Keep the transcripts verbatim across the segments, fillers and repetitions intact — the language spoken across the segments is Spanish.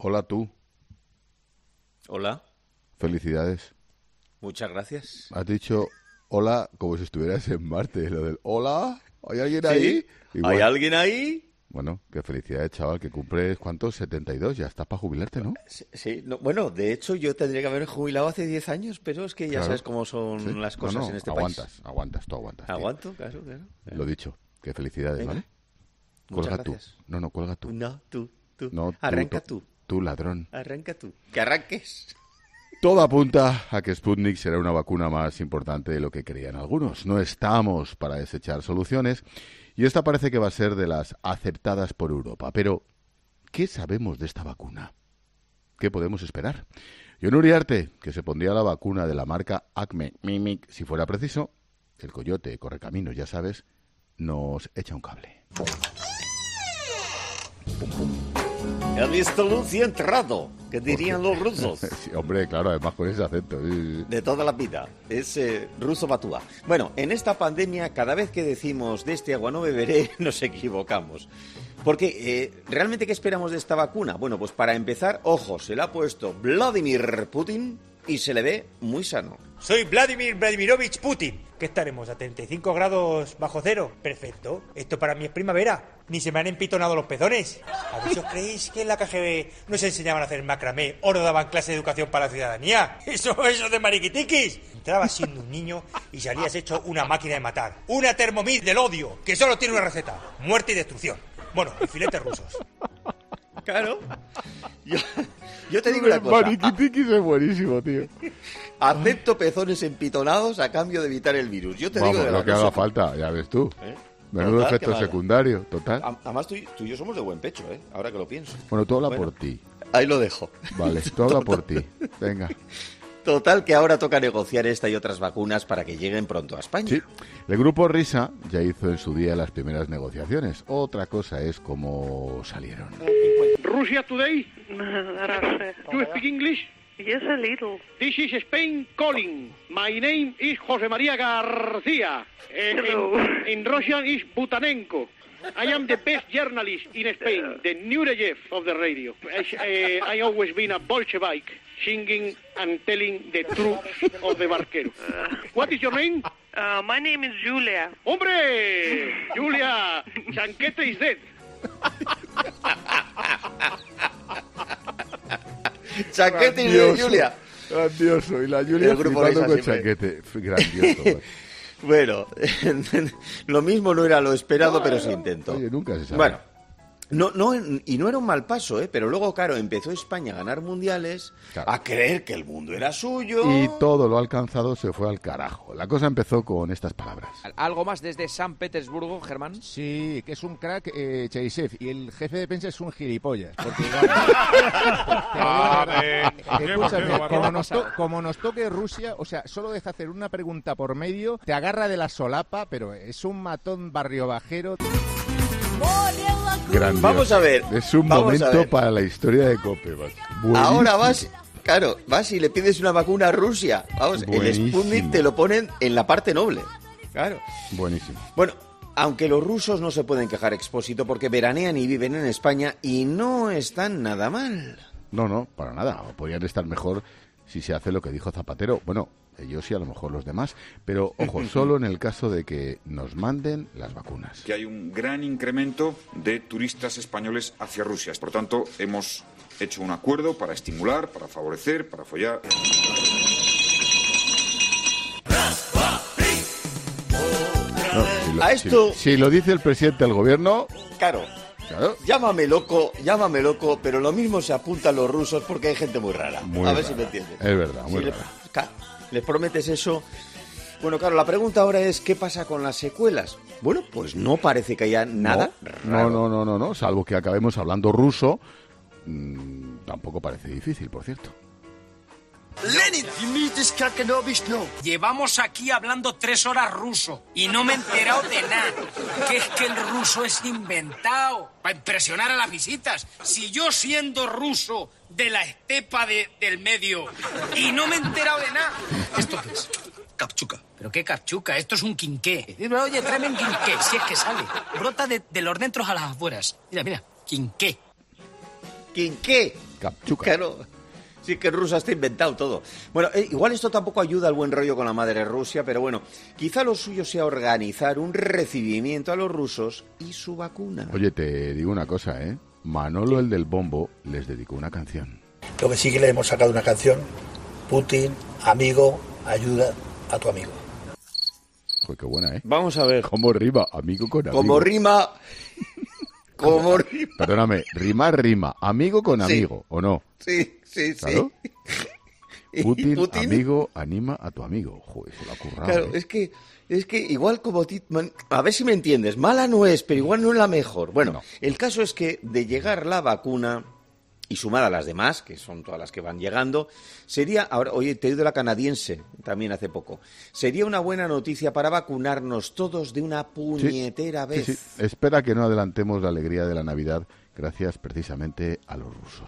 Hola tú. Hola. Felicidades. Muchas gracias. Has dicho hola como si estuvieras en Marte. Lo del hola, ¿hay alguien ¿Sí? ahí? Igual. ¿Hay alguien ahí? Bueno, qué felicidades, chaval, que cumples, ¿cuántos? setenta y dos, ya estás para jubilarte, ¿no? Sí, sí, no, bueno, de hecho yo tendría que haber jubilado hace diez años, pero es que ya Claro. sabes cómo son ¿Sí? las cosas no, no, en este aguantas, país. Aguantas, tú aguantas. tío. Aguanto, claro, claro. Lo dicho, qué felicidades, Venga. ¿vale? Muchas Cuelga tú. gracias. No, no, cuelga tú. No, tú, tú. No, tú, Arranca tú. tú. Tú, ladrón. Arranca tú. Que arranques. Todo apunta a que Sputnik será una vacuna más importante de lo que creían algunos. No estamos para desechar soluciones y esta parece que va a ser de las aceptadas por Europa. Pero, ¿qué sabemos de esta vacuna? ¿Qué podemos esperar? Jon Uriarte, que se pondría la vacuna de la marca Acme Mimic si fuera preciso, el coyote corre caminos, ya sabes, nos echa un cable. He visto luz y he entrado, que dirían los rusos. Sí, hombre, claro, además con ese acento. Sí, sí. De toda la vida. Es eh, ruso batúa. Bueno, en esta pandemia, cada vez que decimos de este agua no beberé, nos equivocamos. Porque, eh, ¿realmente qué esperamos de esta vacuna? Bueno, pues para empezar, ojo, se la ha puesto Vladimir Putin y se le ve muy sano. Soy Vladimir Vladimirovich Putin. ¿Qué estaremos? ¿A treinta y cinco grados bajo cero? Perfecto. Esto para mí es primavera. Ni se me han empitonado los pezones. ¿A ver si os creéis que en la K G B nos enseñaban a hacer macramé o no daban clase de educación para la ciudadanía? Eso, eso de mariquitiquis. Entrabas siendo un niño y salías hecho una máquina de matar. Una Thermomix del odio, que solo tiene una receta. Muerte y destrucción. Bueno, y filetes rusos. Claro. Yo, yo te digo una cosa. Mariquitikis es buenísimo, tío. Acepto pezones empitonados a cambio de evitar el virus. Yo te Vamos, digo de lo la que cosa. haga falta, ya ves tú. ¿Eh? Menudo Total, efecto que vaya. secundario, total. A- Además, tú y, tú y yo somos de buen pecho, ¿eh? Ahora que lo pienso. Bueno, tú habla Bueno. por ti. Ahí lo dejo. Vale, tú habla por ti. Venga. Total, que ahora toca negociar esta y otras vacunas para que lleguen pronto a España. Sí, el grupo Risa ya hizo en su día las primeras negociaciones. Otra cosa es cómo salieron. Russia Today. Russia. You speak English? Yes, a little. This is Spain calling. My name is José María García. Eh, Hello. in, in Russian is Butanenko. I am the best journalist in Spain, the Nureyev of the radio. I, uh, I always been a Bolshevik, singing and telling the truth of the barquero. What is your name? Uh, my name is Julia. ¡Hombre! Julia, Chanquete is dead. Chaquete y Grandioso, Julia. Grandioso. Y la Julia El grupo flipando Risa con siempre. chaquete. Grandioso. Bueno. Bueno, lo mismo no era lo esperado, pero se intentó. Oye, nunca se sabe. Bueno, no, no, y no era un mal paso, ¿eh? Pero luego, claro, empezó España a ganar mundiales, Claro. a creer que el mundo era suyo. Y todo lo alcanzado se fue al carajo. La cosa empezó con estas palabras. ¿Algo más desde San Petersburgo, Germán? Sí, que es un crack eh, Cherisev y el jefe de prensa es un gilipollas. Porque, vamos, te digo, escúchame, como nos, to- como nos toque Rusia, o sea, solo deja hacer una pregunta por medio, te agarra de la solapa, pero es un matón barrio bajero. Grandioso. Vamos a ver, Es un vamos a momento ver. para la historia de Cope. macho. Buenísimo. Ahora vas, claro, vas y le pides una vacuna a Rusia. Vamos, Buenísimo. el Sputnik te lo ponen en la parte noble. Claro. Buenísimo. Bueno, aunque los rusos no se pueden quejar, Expósito, porque veranean y viven en España y no están nada mal. No, no, para nada. Podrían estar mejor si se hace lo que dijo Zapatero. Bueno, ellos y a lo mejor los demás. Pero, ojo, solo en el caso de que nos manden las vacunas. Que hay un gran incremento de turistas españoles hacia Rusia. Por tanto, hemos hecho un acuerdo para estimular, para favorecer, para follar. No, si lo, A esto- si- si lo dice el presidente del gobierno, Claro, claro. llámame loco, llámame loco, pero lo mismo se apuntan los rusos porque hay gente muy rara. Muy a ver rara. si me entiendes. Es verdad, muy Si le- rara. ca- les prometes eso. Bueno, claro, la pregunta ahora es ¿qué pasa con las secuelas? Bueno, pues no parece que haya nada no, raro. no, no, no, no, no, salvo que acabemos hablando ruso. mm, tampoco parece difícil, por cierto. Lenin, llevamos aquí hablando tres horas ruso y no me he enterado de nada. Que es que el ruso es inventado para impresionar a las visitas. Si yo siendo ruso de la estepa de- del medio y no me he enterado de nada. ¿Esto qué es? Capchuca. ¿Pero qué capchuca? Esto es un quinqué. Oye, tráeme un quinqué, si es que sale. Brota de, de los dentros a las afueras. Mira, mira, quinqué. ¿Quién qué? Kamchuka. Claro. Sí, que en Rusia está inventado todo. Bueno, eh, igual esto tampoco ayuda al buen rollo con la madre Rusia, pero bueno, quizá lo suyo sea organizar un recibimiento a los rusos y su vacuna. Oye, te digo una cosa, ¿eh? Manolo, el del bombo, les dedicó una canción. Lo que sí que le hemos sacado una canción, Putin, amigo, ayuda a tu amigo. Pues qué buena, ¿eh? Vamos a ver. ¿Cómo rima? Amigo con amigo. Como rima... Como rima... Perdóname, rima, rima. Amigo con Sí. amigo, ¿o no? Sí, sí, ¿Claro? sí. Putin, Putin, amigo, anima a tu amigo. Joder, se lo ha currado, Claro, ¿eh? es que, es que igual como... ti- man- A ver si me entiendes. Mala no es, pero igual no es la mejor. Bueno, No. el caso es que de llegar la vacuna... Y sumada a las demás, que son todas las que van llegando, sería, ahora, oye, te he oído la canadiense también hace poco, sería una buena noticia para vacunarnos todos de una puñetera Sí, vez. sí. Espera que no adelantemos la alegría de la Navidad gracias precisamente a los rusos.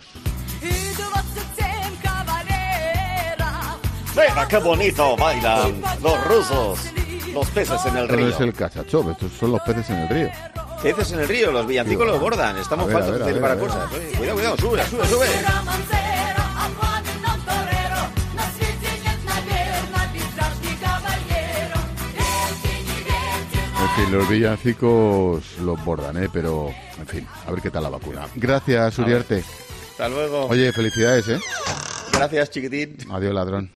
¡Mira qué bonito bailan los rusos! Los peces en el Esto no río. es el cachachov, estos son los peces en el río. Peces en el río, los villancicos Sí, los bueno. bordan. Estamos A ver, faltos a ver, de a ver, para a ver. cosas. Oye, cuidado, cuidado, sube, sube, sube. En fin, los villancicos los bordan, ¿eh? Pero, en fin, a ver qué tal la vacuna. Gracias, Uriarte. Hasta luego. Oye, felicidades, ¿eh? Gracias, chiquitín. Adiós, ladrón.